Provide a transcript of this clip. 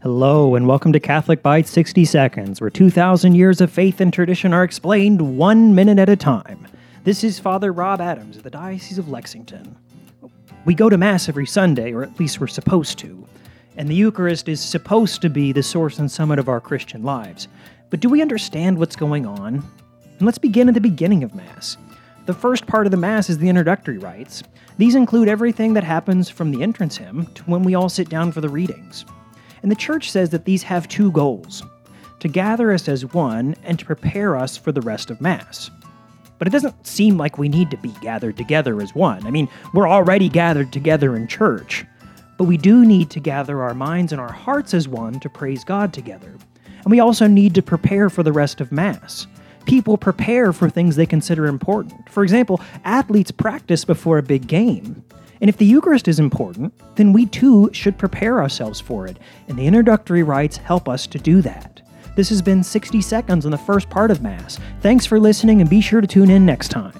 Hello, and welcome to Catholic Bites 60 Seconds, where 2,000 years of faith and tradition are explained 1 minute at a time. This is Father Rob Adams of the Diocese of Lexington. We go to Mass every Sunday, or at least we're supposed to, and the Eucharist is supposed to be the source and summit of our Christian lives. But do we understand what's going on? And let's begin at the beginning of Mass. The first part of the Mass is the introductory rites. These include everything that happens from the entrance hymn to when we all sit down for the readings. And the Church says that these have two goals: to gather us as one and to prepare us for the rest of Mass. But it doesn't seem like we need to be gathered together as one. I mean, we're already gathered together in church. But we do need to gather our minds and our hearts as one to praise God together. And we also need to prepare for the rest of Mass. People prepare for things they consider important. For example, athletes practice before a big game. And if the Eucharist is important, then we too should prepare ourselves for it, and the introductory rites help us to do that. This has been 60 Seconds on the first part of Mass. Thanks for listening, and be sure to tune in next time.